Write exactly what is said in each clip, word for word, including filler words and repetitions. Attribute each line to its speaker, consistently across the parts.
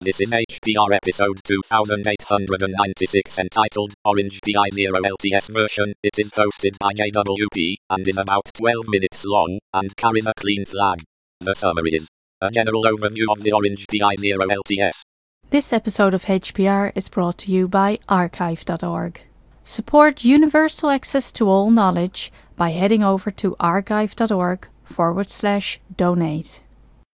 Speaker 1: This is H P R episode two thousand eight hundred ninety-six entitled Orange P I zero L T S version. It is hosted by J W P and is about twelve minutes long and carries a clean flag. The summary is a general overview of the Orange P I zero L T S.
Speaker 2: This episode of H P R is brought to you by archive dot org. Support universal access to all knowledge by heading over to archive dot org forward slash donate.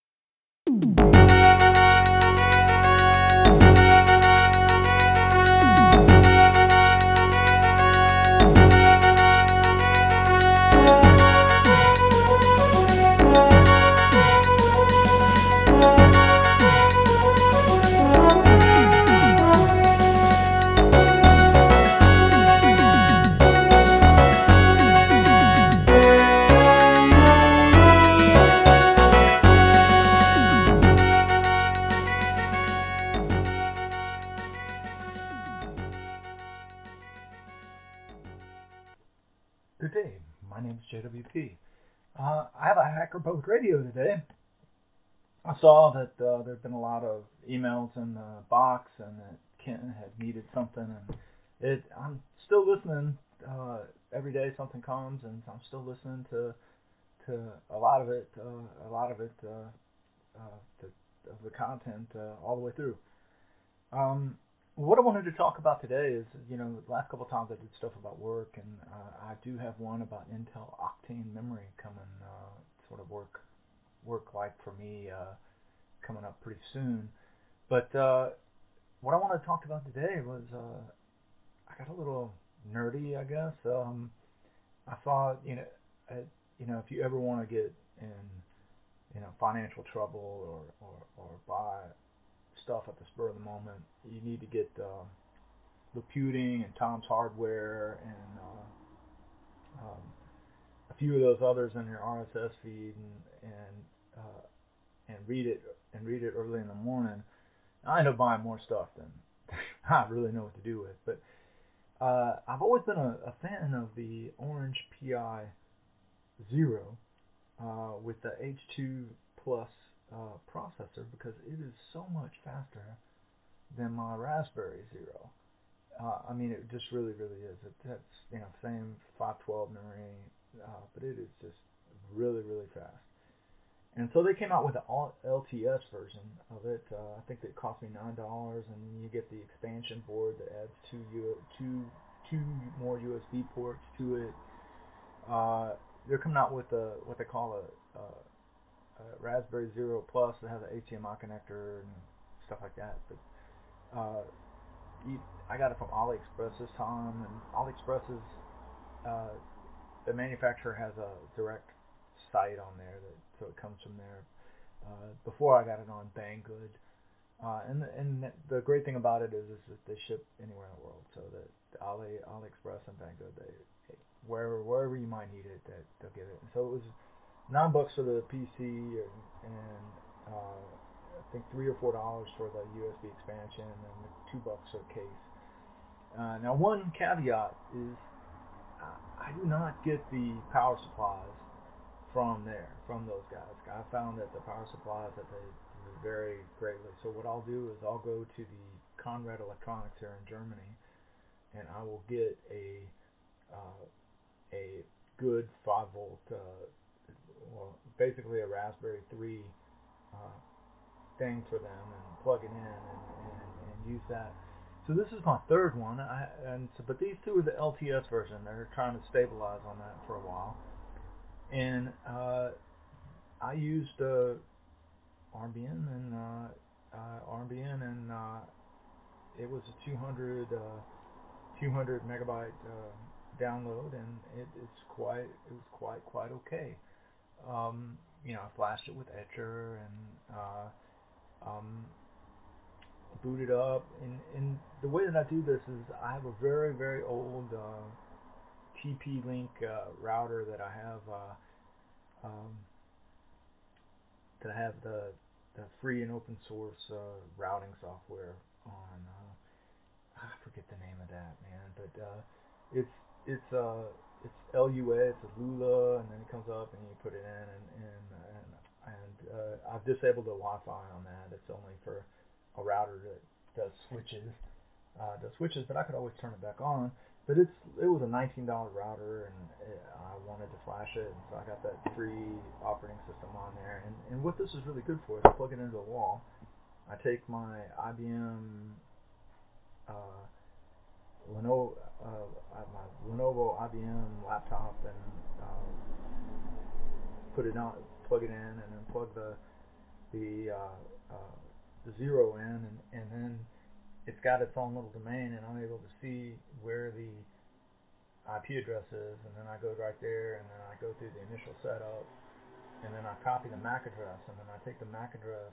Speaker 3: Good day, my name is J W P. Uh, I have a Hacker Post Radio today. I saw that uh, there have been a lot of emails in the box and that Ken had needed something, and it. I'm still listening uh, every day. Something comes, and I'm still listening to to a lot of it, uh, a lot of it, uh, uh, to, of the content uh, all the way through. Um, What I wanted to talk about today is, you know, the last couple of times I did stuff about work, and uh, I do have one about Intel Octane memory coming, uh, sort of work, work like for me, uh, coming up pretty soon. But uh, what I wanted to talk about today was, uh, I got a little nerdy, I guess. Um, I thought, you know, uh, you know, if you ever want to get in, you know, financial trouble or or, or buy stuff at the spur of the moment, you need to get uh, Laputing and Tom's Hardware and uh, um, a few of those others in your R S S feed and and uh, and read it and read it early in the morning. I end up buying more stuff than I really know what to do with, but uh, I've always been a, a fan of the Orange P I Zero uh, with the H two Plus Uh, processor, because it is so much faster than my Raspberry Zero. Uh, I mean, it just really, really is. It, that's, you know, same five twelve memory, uh, but it is just really, really fast. And so they came out with the L T S version of it. Uh, I think it cost me nine dollars, and you get the expansion board that adds two U- two two more U S B ports to it. Uh, they're coming out with a what they call a, a Uh, Raspberry Zero Plus that has an H D M I connector and stuff like that. But uh, you, I got it from AliExpress this time, and AliExpress is uh, the manufacturer has a direct site on there, that so it comes from there. Uh, before I got it on Banggood, uh, and and the great thing about it is, is that they ship anywhere in the world. So that Ali AliExpress and Banggood, they wherever wherever you might need it, that they'll get it. And so it was nine bucks for the P C, and, and uh, I think three or four dollars for the U S B expansion, and two bucks for the case. Uh, now, one caveat is uh, I do not get the power supplies from there, from those guys. I found that the power supplies that they vary greatly. So what I'll do is I'll go to the Conrad Electronics here in Germany, and I will get a uh, a good five volt. Uh, well, basically a Raspberry three uh, thing for them, and plug it in and, and, and use that. So this is my third one, I, and so, but these two are the L T S version. They're trying to stabilize on that for a while, and uh, I used uh, R B N and uh, uh, R B N, and uh, it was a two hundred uh, two hundred megabyte uh, download, and it, it's quite it was quite quite okay. Um, you know, I flashed it with Etcher and uh, um, booted up. And, and the way that I do this is I have a very, very old uh, T P-Link uh, router that I have uh, um, that I have the, the free and open source uh, routing software on. Uh, I forget the name of that, man, but uh, it's it's uh it's L U A, it's a Lula, and then it comes up and you put it in, and and and, and uh, I've disabled the Wi-Fi on that. It's only for a router that does switches, uh, does switches, but I could always turn it back on. But it's it was a nineteen dollar router, and it, I wanted to flash it, and so I got that free operating system on there. And, and what this is really good for is I plug it into the wall. I take my I B M uh, Lenovo, uh, my Lenovo I B M laptop, and uh, put it on, plug it in, and then plug the the uh, uh, the zero in, and, and then it's got its own little domain, and I'm able to see where the I P address is, and then I go right there, and then I go through the initial setup, and then I copy the M A C address, and then I take the M A C address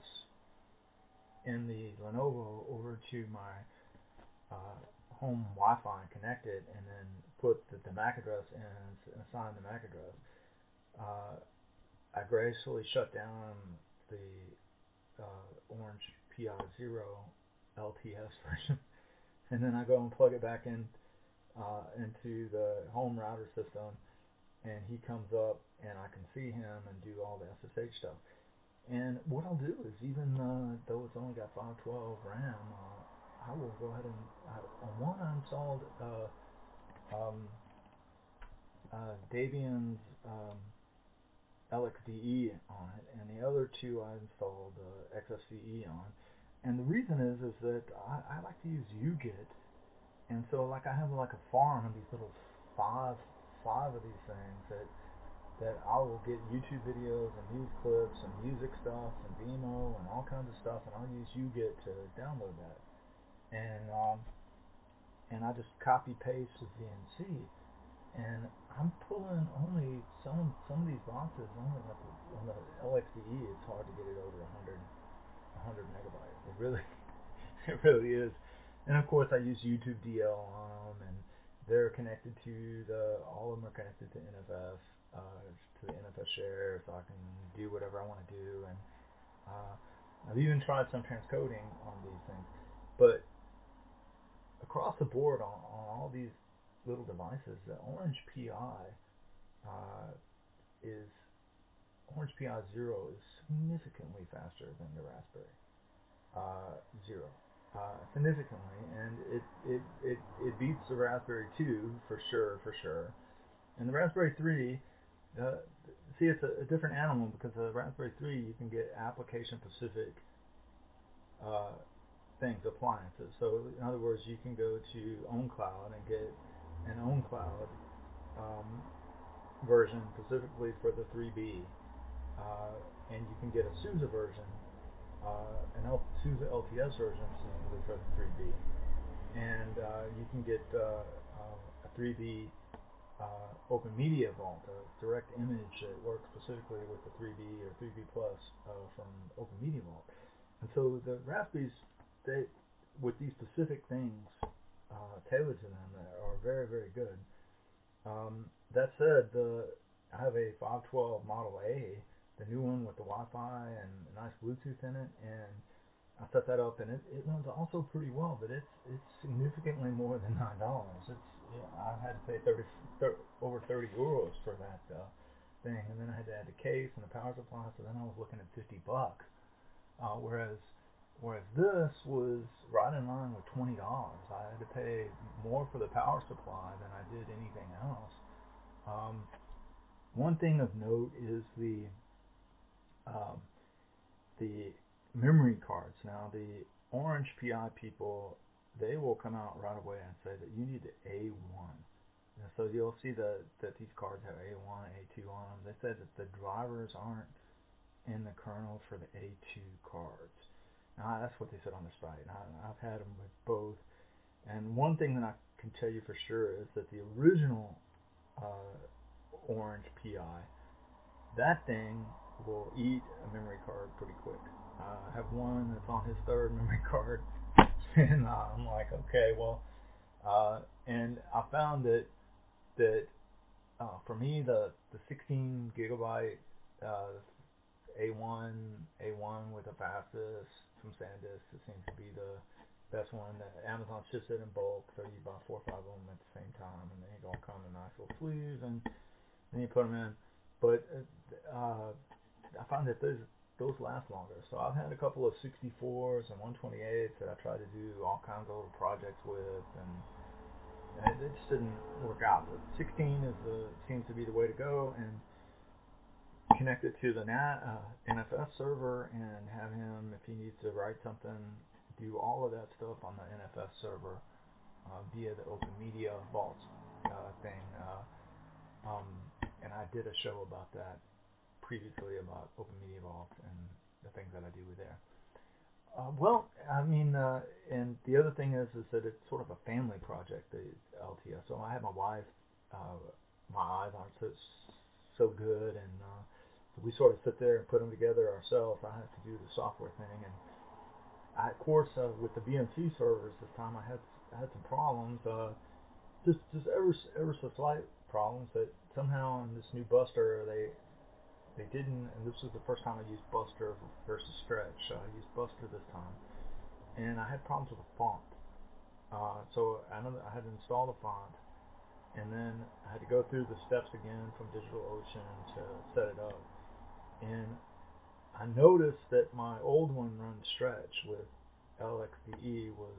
Speaker 3: in the Lenovo over to my uh, home Wi-Fi and connect it, and then put the, the M A C address in and assign the M A C address. Uh, I gracefully shut down the uh, Orange P I zero L T S version, and then I go and plug it back in uh, into the home router system, and he comes up, and I can see him and do all the S S H stuff. And what I'll do is, even uh, though it's only got five twelve RAM, uh, I will go ahead and I, on one I installed uh, um, uh, Debian's um, L X D E on it, and the other two I installed uh, X F C E on. And the reason is is that I, I like to use U G I T, and so like I have like a farm of these little five five of these things that that I will get YouTube videos and news clips and music stuff and Vimeo and all kinds of stuff, and I'll use U G I T to download that. And um, and I just copy paste with V N C, and I'm pulling only some some of these boxes only like on the L X D E. It's hard to get it over one hundred megabytes. It really, it really is. And of course, I use YouTube D L on them, and they're connected to the. All of them are connected to N F S, uh, to the N F S share, so I can do whatever I want to do. And uh, I've even tried some transcoding on these things, but across the board on, on all these little devices, the Orange P I uh, is Orange P I zero is significantly faster than the Raspberry uh, Zero, uh, significantly, and it, it it it beats the Raspberry two for sure, for sure. And the Raspberry three, uh, see, it's a, a different animal, because the Raspberry three you can get application specific uh, things, appliances. So in other words, you can go to OwnCloud and get an OwnCloud um, version specifically for the three B, uh, and you can get a SUSE version, uh, an L- SUSE L T S version specifically for the three B, and uh, you can get uh, uh, a three B uh, Open Media Vault, a direct image that works specifically with the three B or three B Plus uh, from Open Media Vault. And so the Raspberries, they, with these specific things uh, tailored to them, are very, very good. Um, that said, the I have a five twelve Model A, the new one with the Wi-Fi and a nice Bluetooth in it, and I set that up, and it, it runs also pretty well, but it's it's significantly more than nine dollars. It's yeah, I had to pay thirty, thirty over thirty euros for that uh, thing, and then I had to add the case and the power supply, so then I was looking at fifty bucks. Uh, whereas whereas this was right in line with twenty dollars. I had to pay more for the power supply than I did anything else. Um, one thing of note is the um, the memory cards. Now, the Orange P I people, they will come out right away and say that you need the A one. And so you'll see that, that these cards have A one, A two on them. They said that the drivers aren't in the kernel for the A two cards. Now, that's what they said on their site. And I, I've had them with both. And one thing that I can tell you for sure is that the original uh, Orange P I, that thing will eat a memory card pretty quick. Uh, I have one that's on his third memory card, and uh, I'm like, okay, well, uh, and I found that that uh, for me the the sixteen gigabyte uh, A one A one with the fastest from SanDisk, it seems to be the best one. That Amazon ships it in bulk, so you buy four or five of them at the same time, and they all come in nice little sleeves, and then you put them in. But uh, I found that those those last longer. So I've had a couple of sixty-fours and one twenty-eights that I tried to do all kinds of little projects with, and, and it, it just didn't work out. But sixteen is the seems to be the way to go, and connect it to the N A, uh, N F S server and have him, if he needs to write something, do all of that stuff on the N F S server uh, via the Open Media Vault uh, thing. Uh, um, and I did a show about that previously, about Open Media Vault and the things that I do with there. Uh, well, I mean, uh, and the other thing is, is that it's sort of a family project, the L T S. So I have my wife. Uh, my eyes aren't so so good, and uh, we sort of sit there and put them together ourselves. I have to do the software thing, and I, of course, uh, with the V N C servers this time, I had I had some problems, uh, just just ever ever so slight problems that somehow in this new Buster they they didn't. And this was the first time I used Buster versus Stretch. Uh, I used Buster this time, and I had problems with the font. Uh, so I know that I had to install the font, and then I had to go through the steps again from DigitalOcean to set it up. And I noticed that my old one runs Stretch with L X D E was,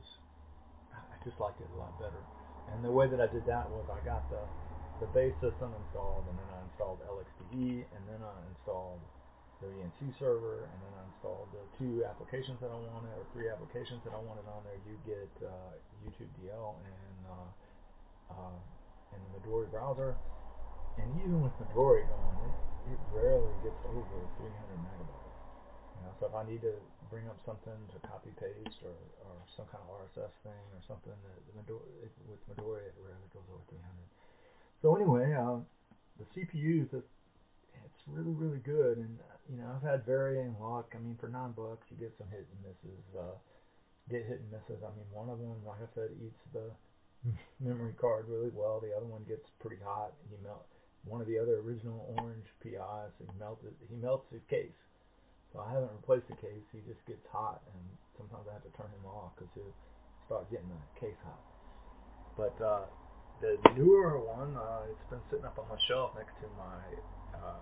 Speaker 3: I just liked it a lot better. And the way that I did that was I got the, the base system installed, and then I installed L X D E, and then I installed the V N C server, and then I installed the two applications that I wanted, or three applications that I wanted on there. You get uh, YouTube D L and uh, uh, and the Midori browser. And even with Midori going, it, it rarely gets over three hundred megabytes. You know, so if I need to bring up something to copy paste or, or some kind of R S S thing or something, that Midori, it, with Midori it rarely goes over three hundred. So anyway, uh, the C P Us, it, it's really really good, and you know I've had varying luck. I mean, for nine bucks you get some hit and misses. Uh, get hit and misses. I mean, one of them, like I said, eats the memory card really well. The other one gets pretty hot. He melt one of the other original orange P Is. He melted. He melts his case. So I haven't replaced the case. He just gets hot, and sometimes I have to turn him off because he'll start getting the case hot. But uh, the newer one, uh, it's been sitting up on my shelf next to my uh,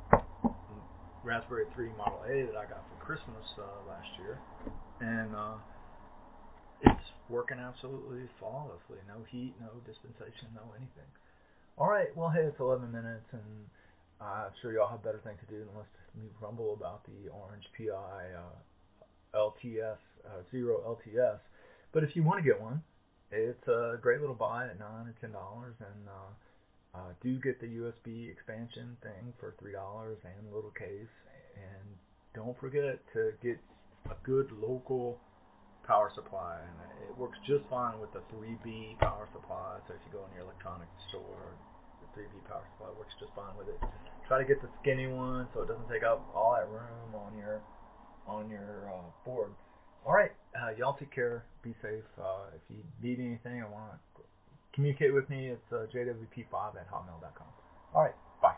Speaker 3: Raspberry three Model A that I got for Christmas uh, last year, and uh, it's working absolutely flawlessly. No heat, no dispensation, no anything. All right, well, hey, it's eleven minutes, and I'm sure y'all have better things to do than listen to me rumble about the Orange P I uh, L T S, uh, Zero L T S. But if you want to get one, it's a great little buy at nine or ten dollars, and uh, uh, do get the U S B expansion thing for three dollars and a little case. And don't forget to get a good local power supply, and it works just fine with the three B power supply. So if you go in your electronics store, the three B power supply works just fine with it. Try to get the skinny one so it doesn't take up all that room on your on your uh, board. All right, uh, y'all take care. Be safe. Uh, if you need anything or want to communicate with me, it's uh, j w p five at hotmail dot com. All right, bye.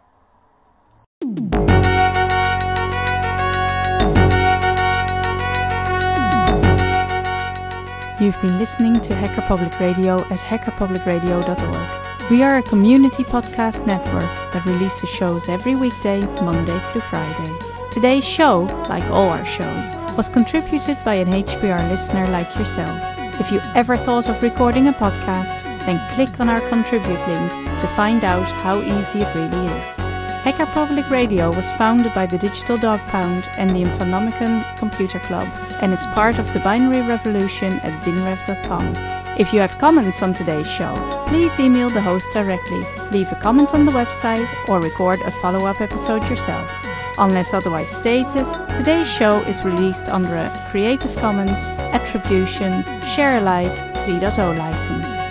Speaker 2: You've been listening to Hacker Public Radio at hacker public radio dot org. We are a community podcast network that releases shows every weekday, Monday through Friday. Today's show, like all our shows, was contributed by an H P R listener like yourself. If you ever thought of recording a podcast, then click on our contribute link to find out how easy it really is. Hacker Public Radio was founded by the Digital Dog Pound and the Infonomicon Computer Club and is part of the Binary Revolution at binrev dot com. If you have comments on today's show, please email the host directly, leave a comment on the website, or record a follow-up episode yourself. Unless otherwise stated, today's show is released under a Creative Commons Attribution Share Alike three point oh license.